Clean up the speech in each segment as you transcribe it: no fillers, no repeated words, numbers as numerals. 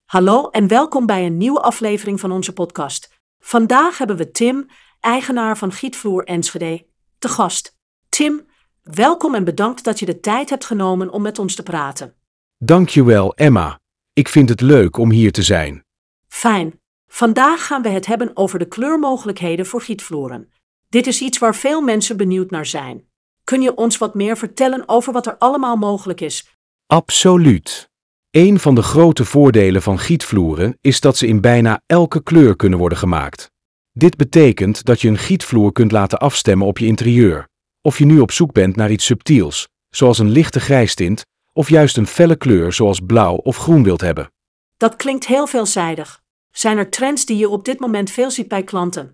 Hallo en welkom bij een nieuwe aflevering van onze podcast. Vandaag hebben we Tim, eigenaar van Gietvloer Enschede, te gast. Tim, welkom en bedankt dat je de tijd hebt genomen om met ons te praten. Dankjewel, Emma. Ik vind het leuk om hier te zijn. Fijn. Vandaag gaan we het hebben over de kleurmogelijkheden voor gietvloeren. Dit is iets waar veel mensen benieuwd naar zijn. Kun je ons wat meer vertellen over wat er allemaal mogelijk is? Absoluut. Een van de grote voordelen van gietvloeren is dat ze in bijna elke kleur kunnen worden gemaakt. Dit betekent dat je een gietvloer kunt laten afstemmen op je interieur. Of je nu op zoek bent naar iets subtiels, zoals een lichte grijstint, of juist een felle kleur zoals blauw of groen wilt hebben. Dat klinkt heel veelzijdig. Zijn er trends die je op dit moment veel ziet bij klanten?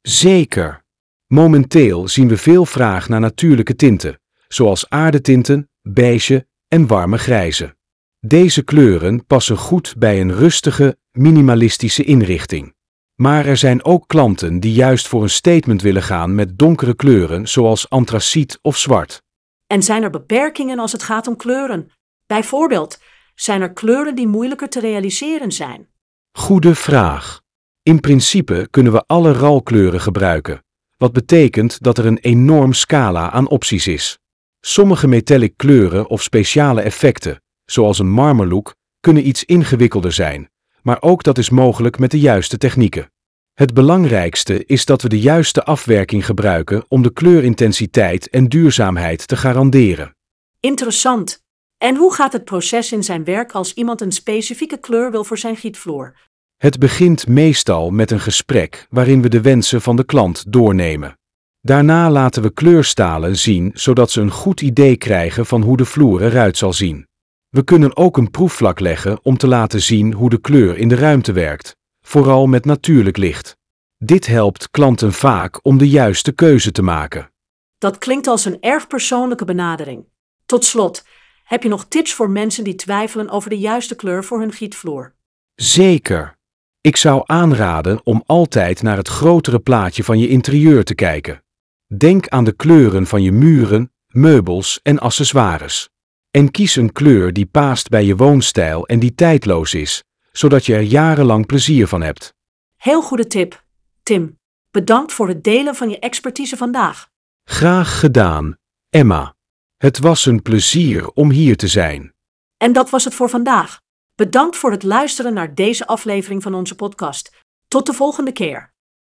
Zeker. Momenteel zien we veel vraag naar natuurlijke tinten, zoals aardetinten, beige en warme grijze. Deze kleuren passen goed bij een rustige, minimalistische inrichting. Maar er zijn ook klanten die juist voor een statement willen gaan met donkere kleuren zoals antraciet of zwart. En zijn er beperkingen als het gaat om kleuren? Bijvoorbeeld, zijn er kleuren die moeilijker te realiseren zijn? Goede vraag. In principe kunnen we alle RAL-kleuren gebruiken, wat betekent dat er een enorm scala aan opties is. Sommige metallic kleuren of speciale effecten, zoals een marmerlook, kunnen iets ingewikkelder zijn, maar ook dat is mogelijk met de juiste technieken. Het belangrijkste is dat we de juiste afwerking gebruiken om de kleurintensiteit en duurzaamheid te garanderen. Interessant. En hoe gaat het proces in zijn werk als iemand een specifieke kleur wil voor zijn gietvloer? Het begint meestal met een gesprek waarin we de wensen van de klant doornemen. Daarna laten we kleurstalen zien zodat ze een goed idee krijgen van hoe de vloer eruit zal zien. We kunnen ook een proefvlak leggen om te laten zien hoe de kleur in de ruimte werkt, vooral met natuurlijk licht. Dit helpt klanten vaak om de juiste keuze te maken. Dat klinkt als een erg persoonlijke benadering. Tot slot, heb je nog tips voor mensen die twijfelen over de juiste kleur voor hun gietvloer? Zeker. Ik zou aanraden om altijd naar het grotere plaatje van je interieur te kijken. Denk aan de kleuren van je muren, meubels en accessoires. En kies een kleur die past bij je woonstijl en die tijdloos is, zodat je er jarenlang plezier van hebt. Heel goede tip, Tim. Bedankt voor het delen van je expertise vandaag. Graag gedaan, Emma. Het was een plezier om hier te zijn. En dat was het voor vandaag. Bedankt voor het luisteren naar deze aflevering van onze podcast. Tot de volgende keer.